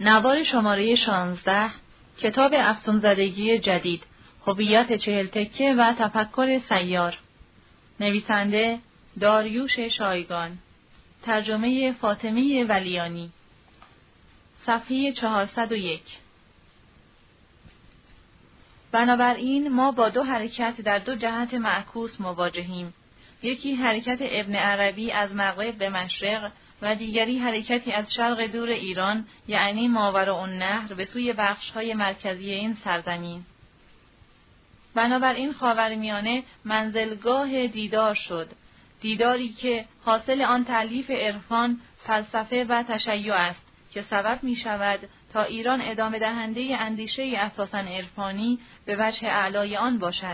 نوار شماره 16 کتاب افسونزدگی جدید، هویت 40 تکه و تفکر سیار. نویسنده داریوش شایگان. ترجمه فاطمه ولیانی. صفحه 401. بنابراین ما با دو حرکت در دو جهت معکوس مواجهیم. یکی حرکت ابن عربی از مغرب به مشرق و دیگری حرکتی از شرق دور ایران، یعنی ماوراءالنهر، به سوی بخش‌های مرکزی این سرزمین. بنابراین خاورمیانه منزلگاه دیدار شد، دیداری که حاصل آن تألیف عرفان، فلسفه و تشیع است که سبب می شود تا ایران ادامه دهنده اندیشه اساساً عرفانی به وجه اعلای آن باشد.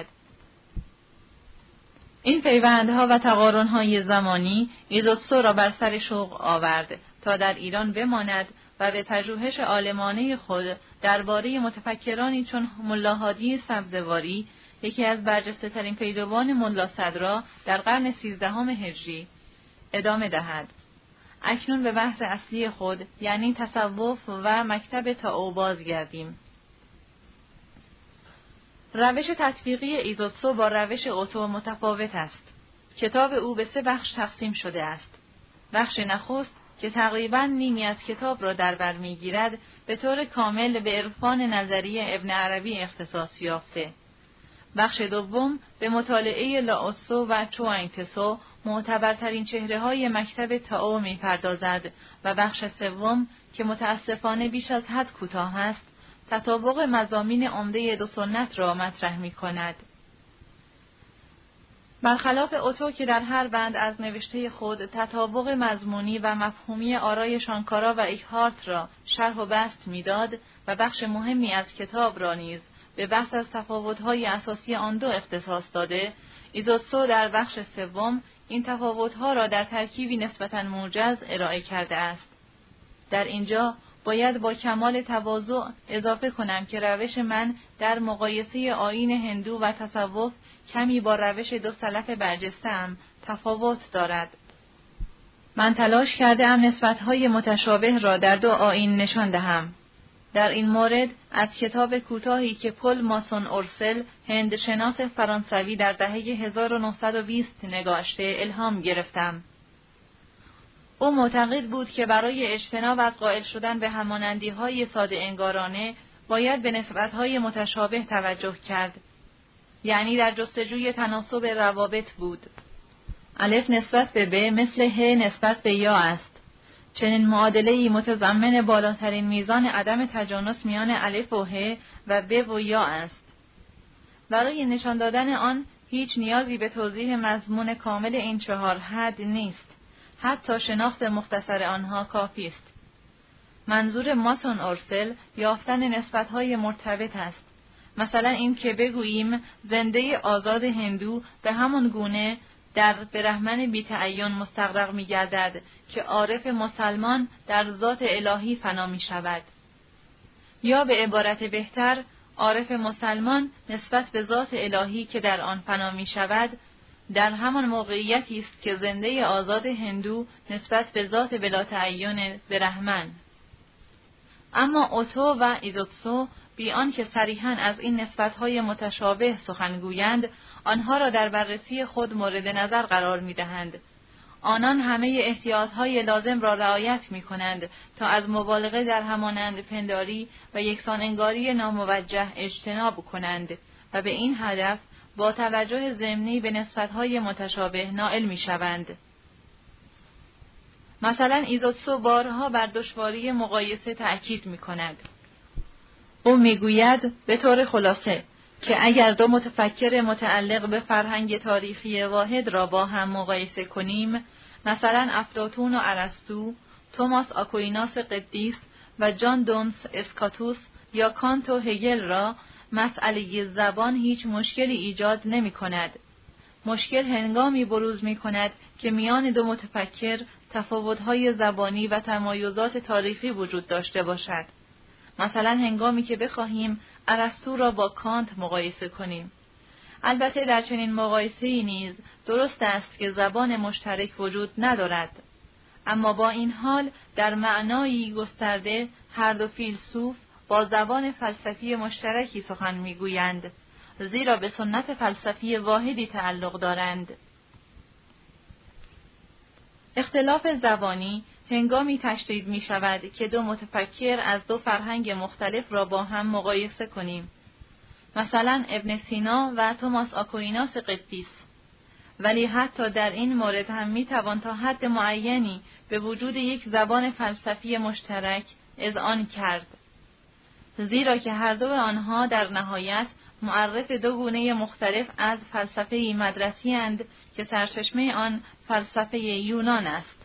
این پیوندها و تقارن‌های زمانی ایزوتسو را بر سر شوق آورد تا در ایران بماند و به پژوهش عالمانه خود درباره متفکرانی چون ملا هادی سبزواری، یکی از برجسته‌ترین پیروان ملا صدرا در قرن 13 هجری، ادامه دهد. اکنون به بحث اصلی خود، یعنی تصوف و مکتب تائو بازگردیم. روش تطبیقی ایزوتسو با روش اوتو متفاوت است. کتاب او به 3 بخش تقسیم شده است. بخش نخست که تقریباً نیمی از کتاب را در بر می‌گیرد، به طور کامل به عرفان نظری ابن عربی اختصاص یافته. بخش دوم به مطالعه لاوتسو و چوانگ تسو، معتبرترین چهره‌های مکتب تائو می‌پردازد و بخش سوم که متأسفانه بیش از حد کوتاه است، تطابق مضامین عمده دو سنت را مطرح می‌کند. برخلاف اوتو که در هر بند از نوشته خود تطابق مضمونی و مفهومی آرای شانکارا و ایکهارت را شرح و بسط می‌داد و بخش مهمی از کتاب را نیز به بحث از تفاوت‌های اساسی آن دو اختصاص داده، ایزوتسو در بخش سوم این تفاوت‌ها را در ترکیبی نسبتاً موجز ارائه کرده است. در اینجا باید با کمال تواضع اضافه کنم که روش من در مقایسه آیین هندو و تصوف کمی با روش دو سلف برجسته‌ام تفاوت دارد. من تلاش کرده‌ام نسبت‌های متشابه را در دو آیین نشان دهم. در این مورد از کتاب کوتاهی که پل ماسون اورسل، هندشناس فرانسوی، در دهه 1920 نگاشته الهام گرفتم. او معتقد بود که برای اجتناب از قائل شدن به همانندی‌های ساده انگارانه باید به نسبت‌های متشابه توجه کرد، یعنی در جستجوی تناسب روابط بود. الف نسبت به ب مثل ه نسبت به یا است. چنین معادله‌ای متضمن بالاترین میزان عدم تجانس میان الف و ه و ب و یا است. برای نشان دادن آن هیچ نیازی به توضیح مضمون کامل این 4 حد نیست. حتی شناخت مختصر آنها کافی است. منظور ماسون اورسل یافتن نسبت‌های مرتبط است. مثلا این که بگوییم زنده آزاد هندو به همان گونه در برهمن بی‌تعین مستغرق می‌گردد که عارف مسلمان در ذات الهی فنا می‌شود. یا به عبارت بهتر، عارف مسلمان نسبت به ذات الهی که در آن فنا می‌شود در همان موقعیتی است که زنده آزاد هندو نسبت به ذات بلا تعین برهمن. اما اوتو و ایزوتسو بی آنکه صریحاً از این نسبت‌های متشابه سخن گویند، آنها را در بررسی خود مورد نظر قرار می‌دهند. آنان همه احتیاط‌های لازم را رعایت می‌کنند تا از مبالغه در همانند پنداری و یکسان انگاری ناموجه اجتناب کنند و به این هدف با توجه ضمنی به نسبت‌های متشابه نائل می‌شوند. مثلا ایزوتسو بارها بر دشواری مقایسه تأکید می‌کند. او می‌گوید به طور خلاصه که اگر دو متفکر متعلق به فرهنگ تاریخی واحد را با هم مقایسه کنیم، مثلا افلاطون و ارسطو، توماس آکویناس قدیس و جان دونز اسکاتوس یا کانت و هگل را، مسئله زبان هیچ مشکلی ایجاد نمی‌کند. مشکل هنگامی بروز می‌کند که میان دو متفکر تفاوت‌های زبانی و تمایزات تاریخی وجود داشته باشد. مثلا هنگامی که بخواهیم ارسطو را با کانت مقایسه کنیم. البته در چنین مقایسه‌ای نیز درست است که زبان مشترک وجود ندارد. اما با این حال در معنایی گسترده هر دو فیلسوف با زبان فلسفی مشترکی سخن میگویند، زیرا به سنت فلسفی واحدی تعلق دارند. اختلاف زبانی هنگامی تشدید می شود که دو متفکر از دو فرهنگ مختلف را با هم مقایسه کنیم، مثلا ابن سینا و توماس آکویناس قدیس. ولی حتی در این مورد هم می توان تا حد معینی به وجود یک زبان فلسفی مشترک اذعان کرد، زیرا که هر دو آنها در نهایت معرف دو گونه مختلف از فلسفه مدرسی اند که سرچشمه آن فلسفه یونان است.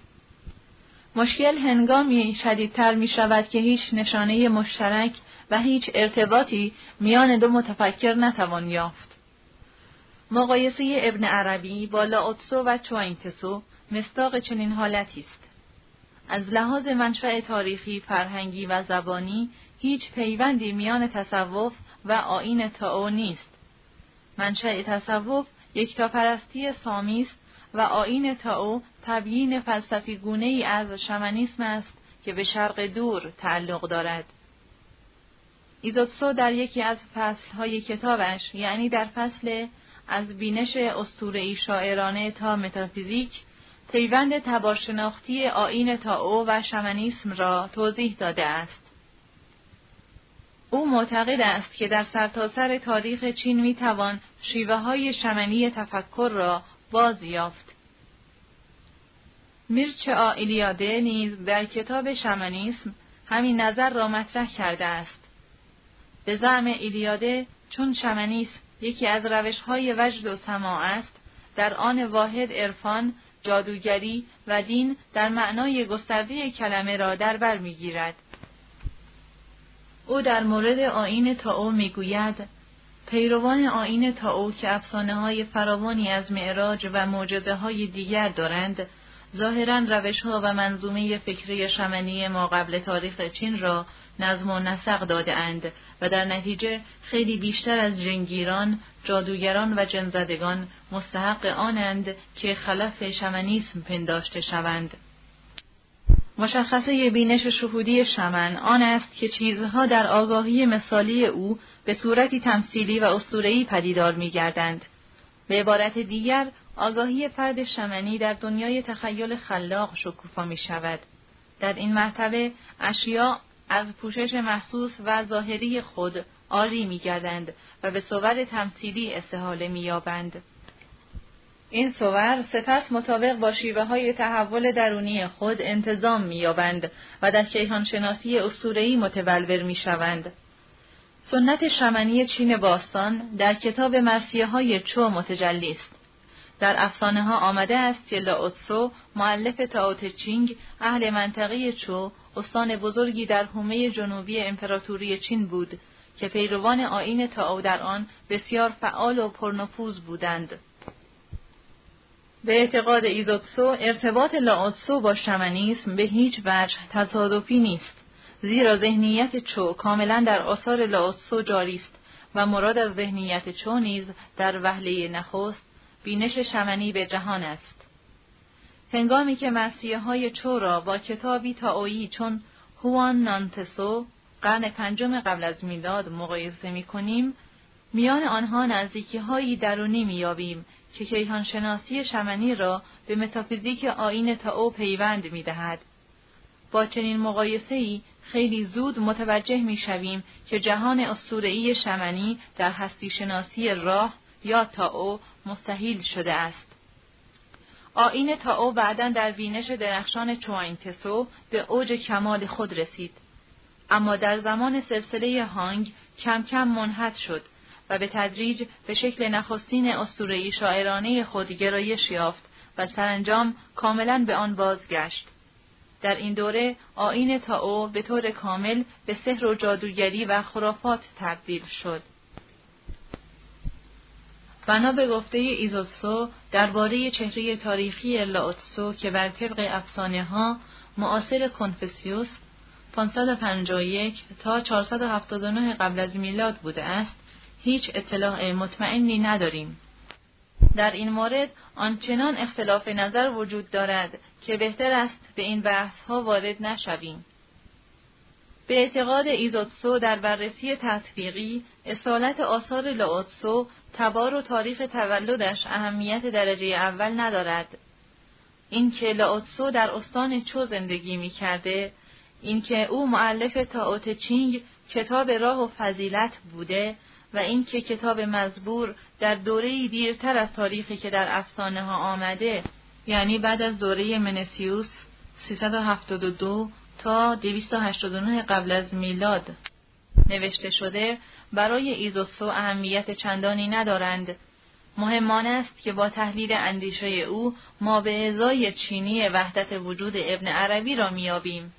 مشکل هنگامی شدیدتر می شود که هیچ نشانه مشترک و هیچ ارتباطی میان دو متفکر نتوان یافت. مقایسه ابن عربی با لاوتسو و چوانگ تسو مصداق چنین حالتی است. از لحاظ منشأ تاریخی، فرهنگی و زبانی هیچ پیوندی میان تصوف و آیین تائو نیست. منشأ تصوف یکتاپرستی سامی است و آیین تائو تبیین فلسفی گونه‌ای از شمنیسم است که به شرق دور تعلق دارد. ایزوتسو در یکی از فصل‌های کتابش، یعنی در فصل از بینش اسطوره‌ای شاعرانه تا متافیزیک، پیوند تبارشناختی آیین تائو و شمنیسم را توضیح داده است. او معتقد است که در سرتاسر تاریخ چین میتوان شیوه‌های شمنی تفکر را باز یافت. میرچا ایلیاده نیز در کتاب شمنیسم همین نظر را مطرح کرده است. به زعم ایلیاده چون شمنیسم یکی از روش‌های وجد و سماع است، در آن واحد عرفان، جادوگری و دین در معنای گسترده کلمه را در بر می‌گیرد. او در مورد آیین تائو میگوید: پیروان آیین تائو که افسانه‌های فراوانی از معراج و معجزه‌های دیگر دارند، ظاهراً روش‌ها و منظومه فکری شمنی ما قبل تاریخ چین را نظم و نسق داده‌اند و در نتیجه خیلی بیشتر از جنگیران، جادوگران و جن‌زدگان مستحق آنند که خلف شمنیسم پنداشته شوند. مشخصه بینش شهودی شمن آن است که چیزها در آگاهی مثالی او به صورتی تمثیلی و اسطوره‌ای پدیدار می‌گردند. به عبارت دیگر، آگاهی فرد شمنی در دنیای تخیل خلاق شکوفا می‌شود. در این مرتبه اشیاء از پوشش محسوس و ظاهری خود عاری می‌گردند و به صور تمثیلی استحاله می‌یابند. این صور سپس مطابق با شیوه‌های تحول درونی خود انتظام می‌یابند و در کیهانشناسی اسطوره‌ای متبلور می‌شوند. سنت شمنی چین باستان در کتاب مرثیه‌های چو متجلی است. در افسانه‌ها آمده است که لاوتسو، مؤلف تائو ته چینگ، اهل منطقه چو، استان بزرگی در حومه جنوبی امپراتوری چین بود که پیروان آیین تائو در آن بسیار فعال و پرنفوذ بودند. به اعتقاد ایزوتسو، ارتباط لاوتسو با شمنیسم به هیچ وجه تصادفی نیست، زیرا ذهنیت چو کاملا در آثار لاوتسو جاری است و مراد از ذهنیت چو نیز در وهله نخست بینش شمنی به جهان است. هنگامی که مرثیه‌های چو را با کتابی تائویی چون هوان نانتسو قرن 5 قبل از میلاد مقایسه می‌کنیم، میان آنها نزدیکی‌هایی درونی می‌یابیم که کیهانشناسی شمنی را به متافیزیک آیین تائو پیوند می‌دهد. با چنین مقایسه‌ای خیلی زود متوجه می‌شویم که جهان اسطوره‌ای شمنی در هستی شناسی راه یا تائو مستحیل شده است. آیین تائو بعداً در بینش درخشان چوانگ تسو به اوج کمال خود رسید، اما در زمان سلسله هانگ کم کم منحط شد و به تدریج به شکل نخستین اسطوره‌ای شاعرانه خود گرایش یافت و سرانجام کاملاً به آن بازگشت. در این دوره آیین تائو به طور کامل به سحر و جادوگری و خرافات تبدیل شد. بنا به گفته ایزوتسو درباره چهره تاریخی لاوتسو که بر طبق افسانه‌ها معاصر کنفوسیوس 551 تا 479 قبل از میلاد بوده است، هیچ اطلاع مطمئنی نداریم. در این مورد آنچنان اختلاف نظر وجود دارد که بهتر است به این بحث‌ها وارد نشویم. به اعتقاد ایزوتسو در بررسی تطبیقی، اصالت آثار لاوتسو تبار و تاریخ تولدش اهمیت درجه اول ندارد. اینکه لاوتسو در استان چو زندگی می‌کرده، اینکه او مؤلف تائو ته چینگ کتاب راه و فضیلت بوده و اینکه کتاب مزبور در دوره‌ای دیرتر از تاریخی که در افسانه ها آمده، یعنی بعد از دوره منسیوس 372 تا 289 قبل از میلاد نوشته شده، برای ایزوتسو اهمیت چندانی ندارند. مهم آن است که با تحلیل اندیشه او ما به ازای چینی وحدت وجود ابن عربی را میابیم.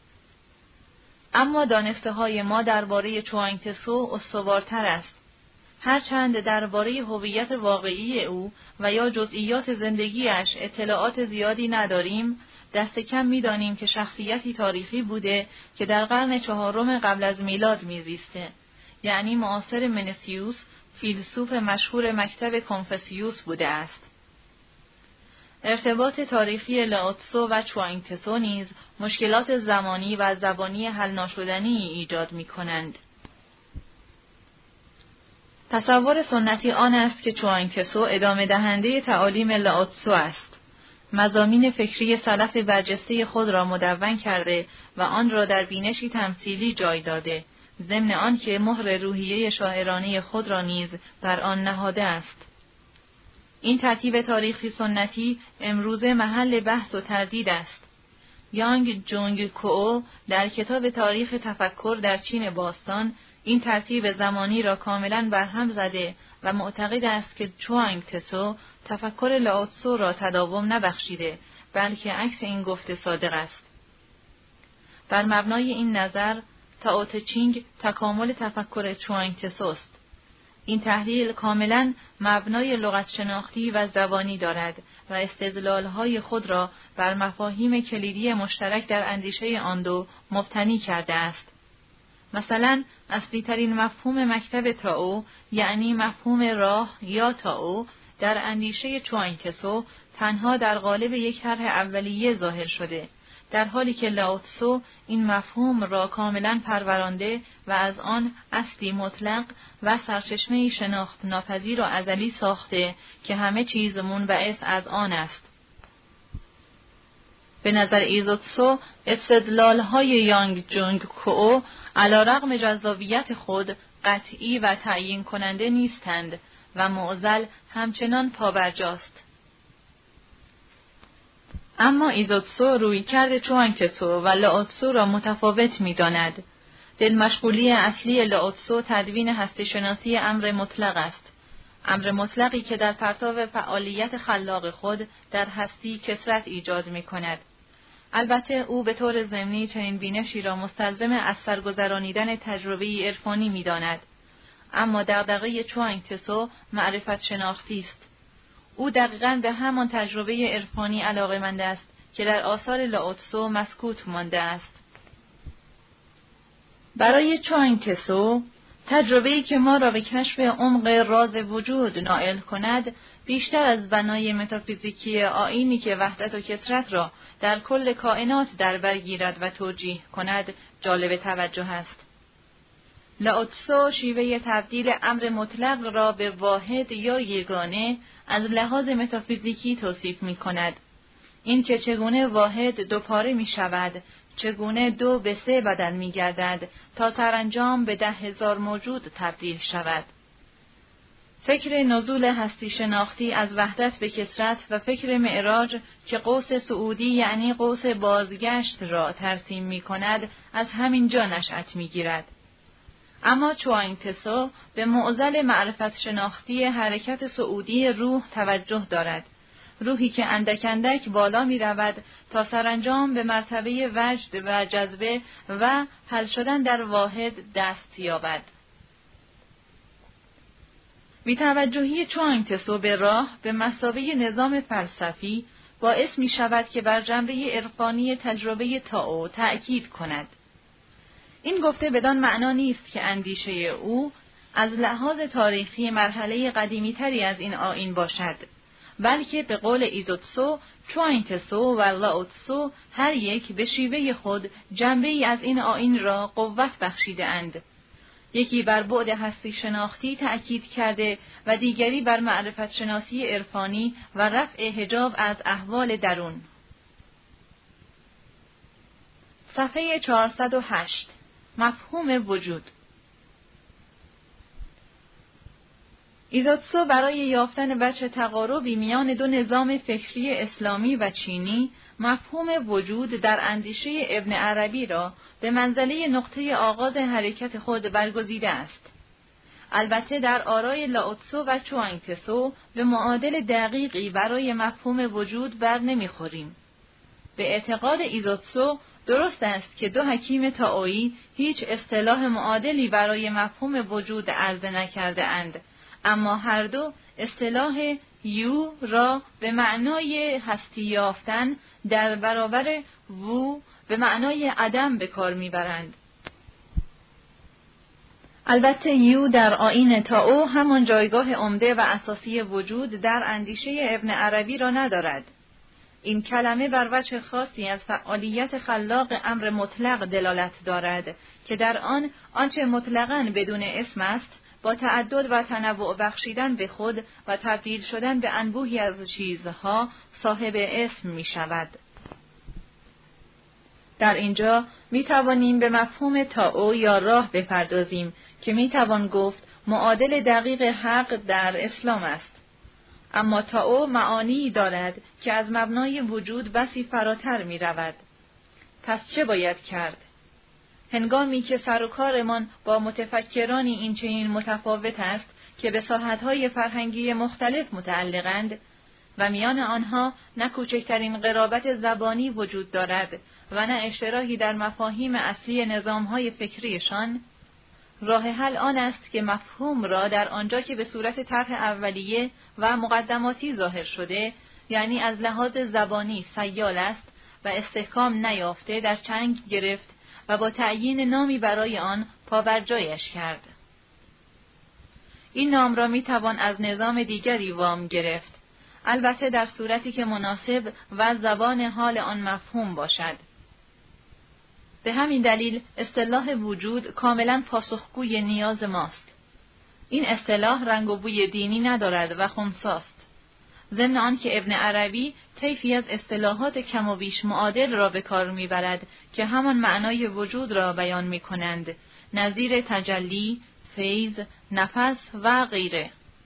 اما دانسته های ما درباره چوانگ تسو استوارتر است. هرچند درباره هویت واقعی او و یا جزئیات زندگیش اطلاعات زیادی نداریم، دست کم می‌دانیم که شخصیتی تاریخی بوده که در قرن 4 قبل از میلاد میزیسته، یعنی معاصر منسیوس، فیلسوف مشهور مکتب کنفوسیوس بوده است. ارتباط تاریخی لاوتسو و چوانگ تسو نیز مشکلات زمانی و زبانی حل ناشدنی ایجاد می‌کنند. تصور سنتی آن است که چوانگ تسو ادامه دهنده تعالیم لاوتسو است. مضامین فکری سلف برجسته خود را مدون کرده و آن را در بینشی تمثیلی جای داده، ضمن آن که مهر روحیه شاعرانه خود را نیز بر آن نهاده است. این ترتیب تاریخی سنتی امروزه محل بحث و تردید است. یانگ جونگ کو در کتاب تاریخ تفکر در چین باستان این ترتیب زمانی را کاملا برهم زده و معتقد است که چوانگ تسو تفکر لاوتسو را تداوم نبخشیده، بلکه عکس این گفته صادق است. بر مبنای این نظر، تائو ته چینگ تکامل تفکر چوانگ تسو است. این تحلیل کاملا مبنای لغت شناختی و زبانی دارد و استدلال‌های خود را بر مفاهیم کلیدی مشترک در اندیشه آن دو مبتنی کرده است. مثلا اصلی ترین مفهوم مکتب تائو، یعنی مفهوم راه یا تائو، در اندیشه چوانگ تسو تنها در قالب یک طرح اولیه ظاهر شده، در حالی که لاوتسو این مفهوم را کاملا پرورانده و از آن اصلی مطلق و سرچشمه‌ای شناخت ناپذیر و ازلی ساخته که همه چیز منبعث از آن است. به نظر ایزوتسو استدلال‌های یانگ جونگ کو علی‌رغم جذابیت خود قطعی و تعیین کننده نیستند و معضل همچنان پابرجاست. اما ایزوتسو رویکرد چوانگ تسو و لاوتسو را متفاوت می‌داند. دلمشغولی اصلی لاوتسو تدوین هستی‌شناسی امر مطلق است. امر مطلقی که در پرتو فعالیت خلاق خود در هستی کثرت ایجاد می‌کند. البته او به طور ضمنی چنین بینشی را مستلزم از سرگذرانیدن تجربه‌ای عرفانی می‌داند. اما دغدغه چوانگ تسو معرفت شناختی است. او دقیقاً به همان تجربه عرفانی علاقه‌مند است که در آثار لاوتسو مسکوت مانده است. برای چوانگ تسو، تجربه‌ای که ما را به کشف عمق راز وجود نائل کند، بیشتر از بنای متافیزیکی آیینی که وحدت و کثرت را در کل کائنات در بر گیرد و توجیه کند، جالب توجه است. لاوتسو شیوه تبدیل امر مطلق را به واحد یا یگانه از لحاظ متافیزیکی توصیف می کند. این که چگونه واحد دوپاره می شود، چگونه 2 به 3 بدل می گردد تا سرانجام به 10,000 موجود تبدیل شود. فکر نزول هستی شناختی از وحدت به کثرت و فکر معراج که قوس صعودی یعنی قوس بازگشت را ترسیم می کند، از همین جا نشأت می گیرد. اما چوانگ تسو به معضل معرفت شناختی حرکت صعودی روح توجه دارد. روحی که اندک اندک بالا می رود تا سرانجام به مرتبه وجد و جذبه و حل شدن در واحد دست یابد. بی‌توجهی چوانگ تسو به راه به مثابه نظام فلسفی باعث می شود که بر جنبه عرفانی تجربه تائو تأکید کند. این گفته بدان معنا نیست که اندیشه او از لحاظ تاریخی مرحله قدیمی تری از این آیین باشد، بلکه به قول ایزوتسو، چوانگ-تسو و لاو-تسو هر یک به شیوه خود جنبه‌ای از این آیین را قوت بخشیده اند. یکی بر بعد هستی شناختی تأکید کرده و دیگری بر معرفت شناسی عرفانی و رفع حجاب از احوال درون. صفحه 408. مفهوم وجود. ایزوتسو برای یافتن وجه تقاربی میان دو نظام فکری اسلامی و چینی، مفهوم وجود در اندیشه ابن عربی را به منزله نقطه آغاز حرکت خود برگزیده است. البته در آرای لاو-تسو و چوانگ-تسو به معادل دقیقی برای مفهوم وجود بر نمیخوریم. به اعتقاد ایزوتسو درست است که دو حکیم تائویی هیچ اصطلاح معادلی برای مفهوم وجود عرضه نکرده اند، اما هر دو اصطلاح یو را به معنای هستی یافتن در برابر وو به معنای عدم به کار میبرند. البته یو در آیین تائو همان جایگاه عمده و اساسی وجود در اندیشه ابن عربی را ندارد. این کلمه بر وجه خاصی از فعالیت خلاق امر مطلق دلالت دارد که در آن آنچه مطلقاً بدون اسم است با تعدد و تنوع بخشیدن به خود و تبدیل شدن به انبوهی از چیزها صاحب اسم می شود. در اینجا می توانیم به مفهوم تائو یا راه بپردازیم که می توان گفت معادل دقیق حق در اسلام است. اما تائو معانی دارد که از مبنای وجود بسی فراتر می رود. پس چه باید کرد؟ هنگامی که سر و کارمان با متفکرانی این چنین متفاوت است که به ساحت‌های فرهنگی مختلف متعلقند و میان آنها نه کوچکترین قرابت زبانی وجود دارد و نه اشتراکی در مفاهیم اصلی نظام‌های فکریشان، راه حل آن است که مفهوم را در آنجا که به صورت طرح اولیه و مقدماتی ظاهر شده، یعنی از لحاظ زبانی سیال است و استحکام نیافته، در چنگ گرفت و با تعیین نامی برای آن پابرجایش کرد. این نام را می توان از نظام دیگری وام گرفت، البته در صورتی که مناسب و زبان حال آن مفهوم باشد. به همین دلیل اصطلاح وجود کاملا پاسخگوی نیاز ماست. این اصطلاح رنگ و بوی دینی ندارد و خنثیست. ضمن آن که ابن عربی طیفی از اصطلاحات کم و بیش معادل را به کار میبرد که همان معنای وجود را بیان میکنند، نظیر تجلی، فیض، نفس و غیره.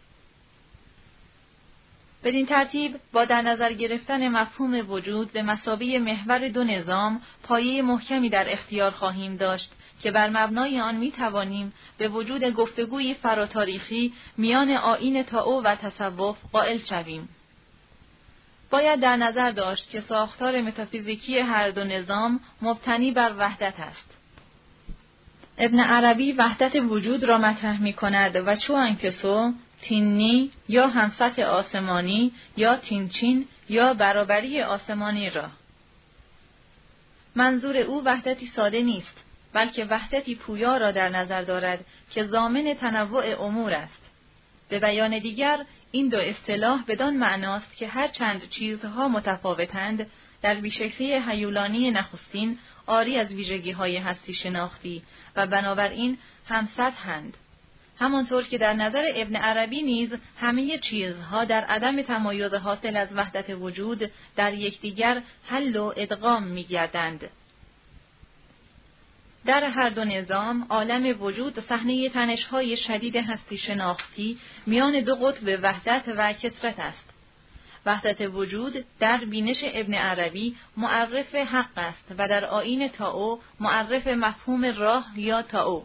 بدین ترتیب با در نظر گرفتن مفهوم وجود به مثابه محور دو نظام، پایه محکمی در اختیار خواهیم داشت که بر مبنای آن می توانیم به وجود گفتگوی فراتاریخی میان آیین تائو و تصوف قائل شویم. باید در نظر داشت که ساختار متافیزیکی هر دو نظام مبتنی بر وحدت است. ابن عربی وحدت وجود را مطرح می کند و چوانگ-تسو تینی یا همسط آسمانی یا تینچین یا برابری آسمانی را. منظور او وحدتی ساده نیست، بلکه وحدتی پویا را در نظر دارد که ضامن تنوع امور است. به بیان دیگر، این دو اصطلاح بدان معناست که هر چند چیزها متفاوتند، در بیشکلی هیولانی نخستین عاری از ویژگی‌های هستی شناختی و بنابراین همسطحند. همانطور که در نظر ابن عربی نیز همه چیزها در عدم تمایز حاصل از وحدت وجود در یکدیگر حل و ادغام می‌گردند. در هر دو نظام عالم وجود صحنه تنش‌های شدید هستی شناختی میان دو قطب وحدت و کثرت است. وحدت وجود در بینش ابن عربی معرف حق است و در آیین تائو معرف مفهوم راه یا تائو.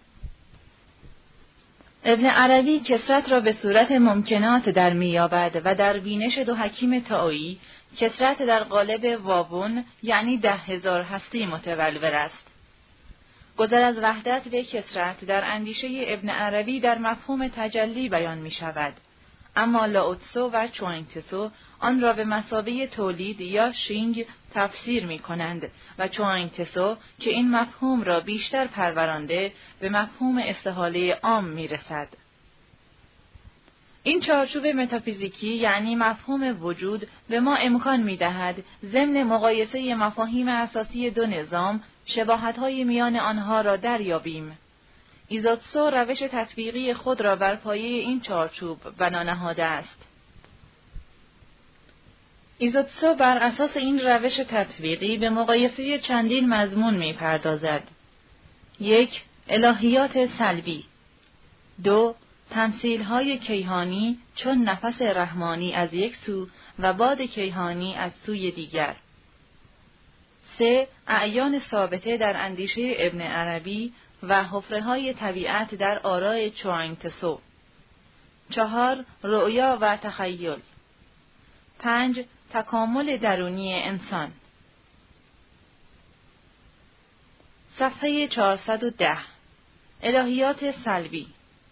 ابن عربی کثرت را به صورت ممکنات در می‌یابد و در بینش دو حکیم تائویی کثرت در قالب واون یعنی 10,000 هستی متولور است. گذر از وحدت به کثرت در اندیشه ابن عربی در مفهوم تجلی بیان می شود، اما لاوتسو و چوانگ-تسو آن را به مثابه تولید یا شینگ تفسیر می‌کنند و چوانگ-تسو که این مفهوم را بیشتر پرورانده به مفهوم استحاله عام می‌رسد. این چارچوب متافیزیکی یعنی مفهوم وجود به ما امکان می‌دهد ضمن مقایسه مفاهیم اساسی دو نظام شباهت‌های میان آنها را دریابیم. ایزوتسو روش تطبیقی خود را بر پایه این چارچوب بنا نهاده است. ایزوتسو بر اساس این روش تطبیقی به مقایسه چندین مضمون می‌پردازد. 1. الهیات سلبی. 2. تمثیل‌های کیهانی چون نفس رحمانی از یک سو و باد کیهانی از سوی دیگر. 3. اعیان ثابته در اندیشه ابن عربی و حفره‌های طبیعت در آراء چوانگ-تسو. 4. رؤیا و تخیل. 5. تکامل درونی انسان. صفحه 410. الهیات سلبی.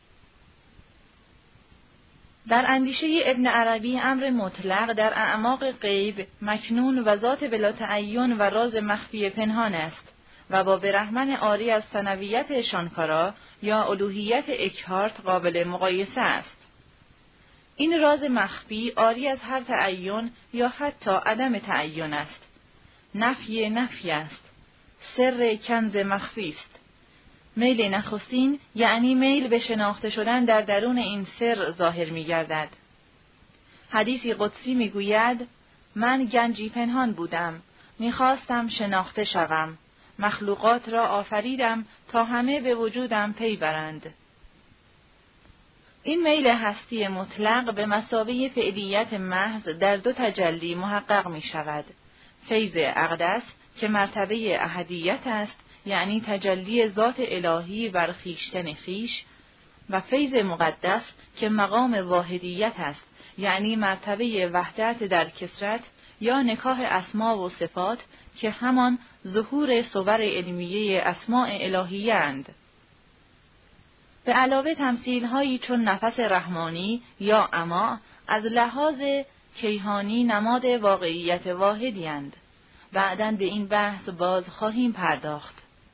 در اندیشه ابن عربی امر مطلق در اعماق غیب مکنون و ذات بلا تعین و راز مخفی پنهان است و با برهمن عاری از ثنویت شانکارا یا الوهیت اکهارت قابل مقایسه است. این راز مخفی عاری از هر تعین یا حتی عدم تعین است. نفی است. سر کنز مخفی است. میل نخستین یعنی میل به شناخته شدن در درون این سر ظاهر می گردد. حدیثی قدسی می گوید من گنجی پنهان بودم، می خواستم شناخته شوم، مخلوقات را آفریدم تا همه به وجودم پی برند. این میل هستی مطلق به مثابه فعلیت محض در دو تجلی محقق می شود. فیض اقدس که مرتبه احدیت است یعنی تجلی ذات الهی بر خویشتن خویش و فیض مقدس که مقام واحدیت است یعنی مرتبه وحدت در کثرت یا نکاح اسما و صفات که همان ظهور صور علمیه اسماء الهیه اند. به علاوه تمثیل‌هایی چون نفس رحمانی یا اما از لحاظ کیهانی نماد واقعیت واحدی اند. بعداً به این بحث باز خواهیم پرداخت.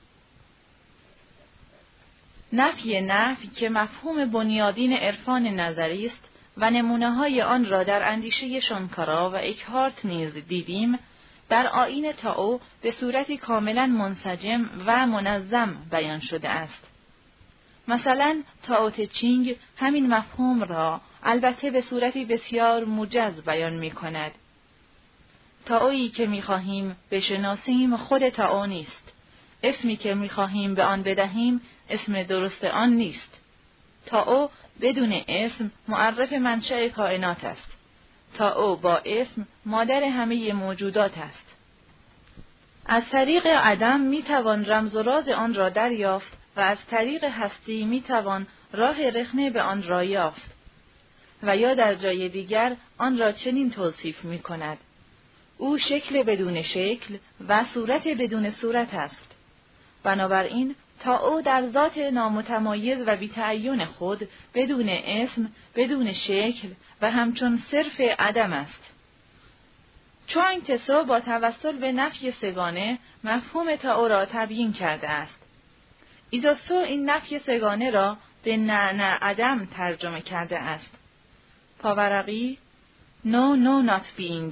نفی که مفهوم بنیادین عرفان نظری است و نمونه‌های آن را در اندیشه شانکارا و اکهارت نیز دیدیم، در آیین تائو به صورتی کاملا منسجم و منظم بیان شده است. مثلا تائو ته چینگ همین مفهوم را البته به صورتی بسیار موجز بیان می کند. تائویی که می خواهیم بشناسیم خود تائو نیست. اسمی که می خواهیم به آن بدهیم اسم درست آن نیست. تائو بدون اسم معرف منشأ کائنات است. تائو با اسم مادر همه موجودات است. از طریق عدم می توان رمز و راز آن را دریافت و از طریق هستی می توان راه رخنه به آن را یافت. و یا در جای دیگر آن را چنین توصیف می کند: او شکل بدون شکل و صورت بدون صورت است. بنابراین تائو در ذات نامتمایز و بی‌تعین خود بدون اسم، بدون شکل و همچون صرف عدم است. چوانگ-تسو با توسل به نفی سگانه مفهوم تائو را تبیین کرده است. ایزوتسو این نفی سگانه را به نه عدم ترجمه کرده است. پاورقی No not being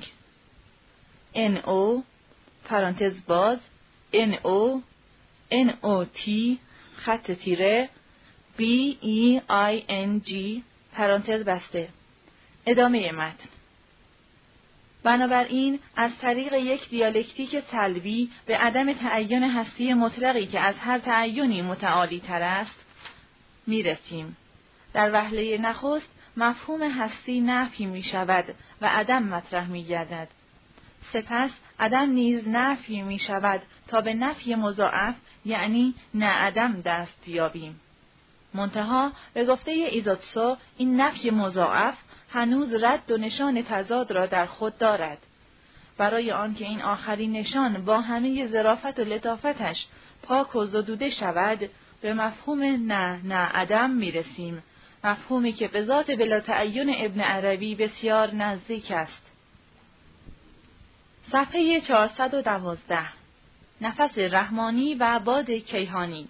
NO پرانتز باز NO NOT خط تیره BEING پرانتز بسته. ادامه متن. بنابراین از طریق یک دیالکتیک سلبی به عدم تعین هستی مطلقی که از هر تعینی متعالی تر است میرسیم. در وهله نخست مفهوم هستی نفی می شود و عدم مطرح می گردد. سپس عدم نیز نفی می شود تا به نفی مضاعف یعنی نه عدم دست یابیم. منتها به گفته ایزوتسو این نفی مضاعف هنوز رد و نشان تضاد را در خود دارد. برای آنکه این آخرین نشان با همه ظرافت و لطافتش پاک و زدوده شود به مفهوم نه عدم می رسیم مفهومی که به ذات بلا تعین ابن عربی بسیار نزدیک است. صفحه 412. نفس رحمانی و باد کیهانی.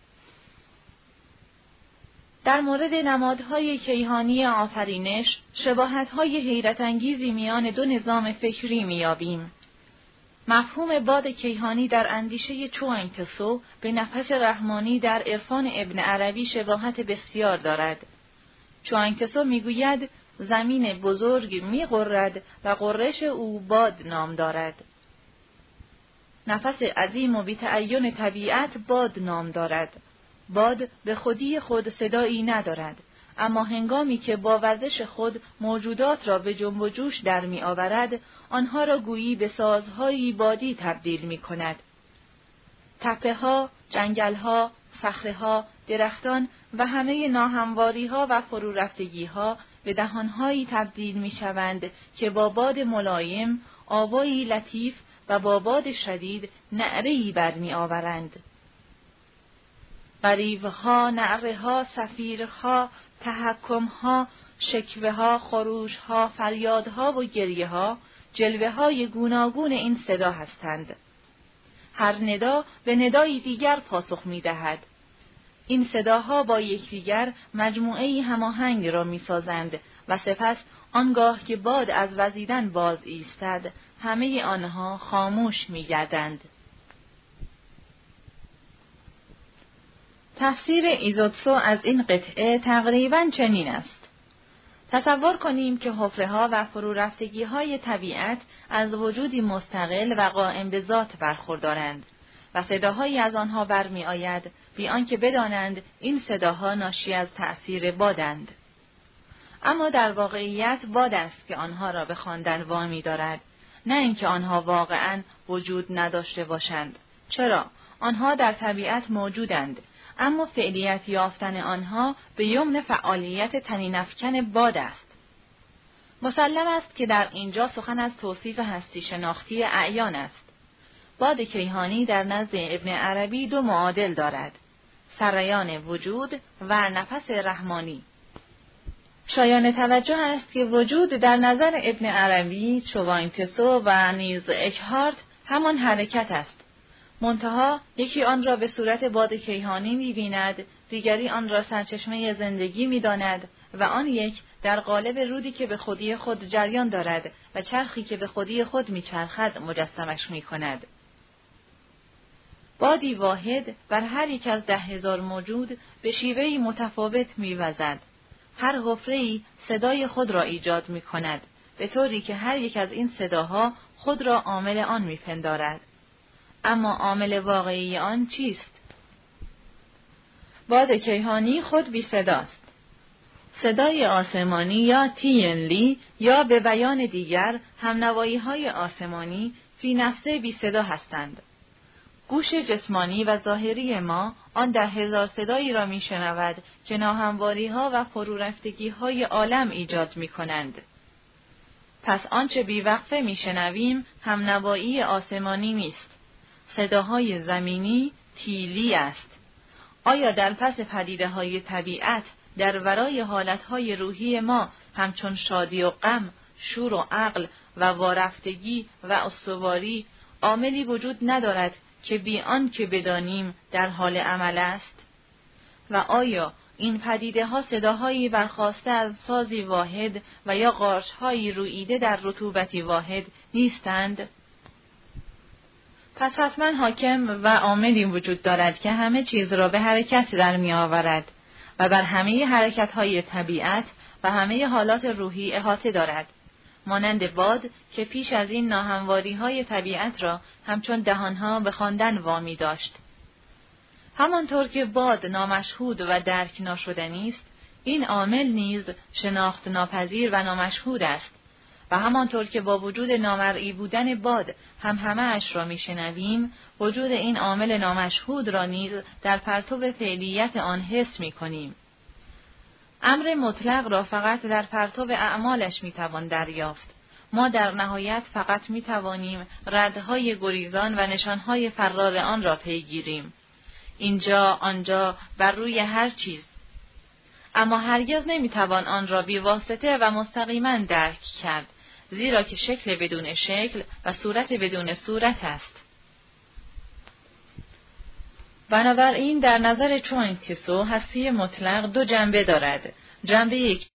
در مورد نمادهای کیهانی آفرینش، شباهت‌های حیرت انگیزی میان دو نظام فکری می‌یابیم. مفهوم باد کیهانی در اندیشه چوانگ-تسو به نفس رحمانی در عرفان ابن عربی شباهت بسیار دارد. چوانگ-تسو می‌گوید زمین بزرگ می‌غرد و غرش او باد نام دارد. نفس عظیم و بی‌تعین طبیعت باد نام دارد. باد به خودی خود صدایی ندارد، اما هنگامی که با وزش خود موجودات را به جنب و جوش در می آورد، آنها را گویی به سازهایی بادی تبدیل می کند. تپه‌ها، جنگل‌ها، صخره‌ها، درختان و همه ناهمواری‌ها و فرورفتگی‌ها به دهان‌هایی تبدیل می شوند که با باد ملایم، آوایی لطیف و با باد شدید نعره‌ای برمی آورند. غریوها، نعره‌ها، صفیرها، تحکمها، شکوه‌ها، خروشها، فریادها و گریه‌ها جلوه‌های گوناگون این صدا هستند. هر ندا به ندایی دیگر پاسخ می‌دهد. این صداها با یکدیگر مجموعه‌ای هماهنگ را می‌سازند و سپس آنگاه که باد از وزیدن باز ایستد، همه آنها خاموش می‌گردند. تفسیر ایزوتسو از این قطعه تقریباً چنین است: تصور کنیم که حفره‌ها و فرورفتگی‌های طبیعت از وجودی مستقل و قائم به ذات برخوردارند و صداهایی از آنها برمی آید بی آنکه بدانند این صداها ناشی از تأثیر بادند. اما در واقعیت باد است که آنها را به خواندن وامی دارد، نه اینکه آنها واقعاً وجود نداشته باشند. چرا؟ آنها در طبیعت موجودند، اما فعلیت یافتن آنها به یمن فعالیت طنین‌افکن باد است. مسلم است که در اینجا سخن از توصیف هستی شناختی اعیان است. باد کیهانی در نزد ابن عربی دو معادل دارد: سریان وجود و نفس رحمانی. شایان توجه است که وجود در نظر ابن عربی، چوانگ-تسو و نیز اکهارت همان حرکت است. منتها یکی آن را به صورت باد کیهانی می‌بیند، دیگری آن را سرچشمه زندگی می‌داند و آن یک در قالب رودی که به خودی خود جریان دارد و چرخی که به خودی خود می‌چرخد مجسمش می‌کند. بادی واحد بر هر یک از 10,000 موجود به شیوهی متفاوت می‌وزد. هر حفره‌ای صدای خود را ایجاد می‌کند، به طوری که هر یک از این صداها خود را عامل آن می‌پندارد. اما عامل واقعی آن چیست؟ باد کیهانی خود بی صداست. صدای آسمانی یا تینلی یا به بیان دیگر همنوایی‌های آسمانی فی نفسه بی صدا هستند. گوش جسمانی و ظاهری ما آن 10,000 صدایی را می‌شنود که ناهمواری‌ها و فرورفتگی‌های عالم ایجاد می‌کنند. پس آنچه بی‌وقفه می‌شنویم همنوایی آسمانی نیست. صداهای زمینی تیلی است. آیا در پس پدیده‌های طبیعت در ورای حالتهای روحی ما همچون شادی و غم، شور و عقل و وارفتگی و استواری عاملی وجود ندارد که بی آن که بدانیم در حال عمل است؟ و آیا این پدیده‌ها صداهایی برخاسته از سازی واحد و یا قارچ‌هایی روییده در رطوبتی واحد نیستند؟ پس حتما حاکم و عاملی وجود دارد که همه چیز را به حرکت در می آورد و بر همه حرکت‌های طبیعت و همه حالات روحی احاطه دارد، مانند باد که پیش از این ناهمواری‌های طبیعت را همچون دهانها به خواندن وامی داشت. همانطور که باد نامشهود و درک ناشدنی است، این عامل نیز شناخت ناپذیر و نامشهود است. و همانطور که با وجود نامرئی بودن باد همه اش را میشنویم، وجود این عامل نامشهود را نیز در پرتو فعلیت آن حس میکنیم. امر مطلق را فقط در پرتو اعمالش میتوان دریافت. ما در نهایت فقط میتوانیم ردهای گریزان و نشانهای فرار آن را پیگیریم. اینجا، آنجا، بر روی هر چیز. اما هرگز نمیتوان آن را بی‌واسطه و مستقیما درک کرد، زیرا که شکل بدون شکل و صورت بدون صورت است. بنابراین در نظر چوانگ تسو هستی مطلق دو جنبه دارد. جنبه یک